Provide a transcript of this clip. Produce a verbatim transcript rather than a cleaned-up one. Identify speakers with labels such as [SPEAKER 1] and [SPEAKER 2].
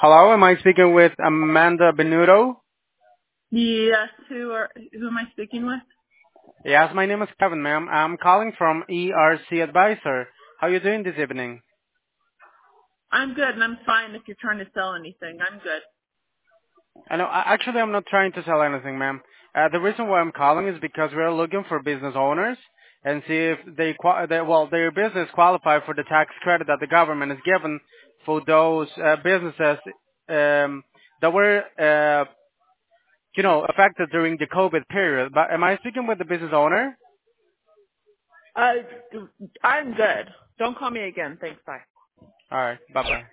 [SPEAKER 1] Hello, am I speaking with Amanda Benuto?
[SPEAKER 2] Yes, who are who am I speaking with?
[SPEAKER 1] Yes, my name is Kevin, ma'am. I'm calling from E R C Advisor. How are you doing this evening?
[SPEAKER 2] I'm good, and I'm fine if you're trying to sell anything. I'm good.
[SPEAKER 1] I know, I- actually, I'm not trying to sell anything, ma'am. Uh, the reason why I'm calling is because we're looking for business owners and see if they, qua- they well, their business qualify for the tax credit that the government has given for those uh, businesses um, that were, uh, you know, affected during the COVID period. But am I speaking with the business owner?
[SPEAKER 2] Uh, I'm good. Don't call me again. Thanks. Bye.
[SPEAKER 1] All right, bye bye.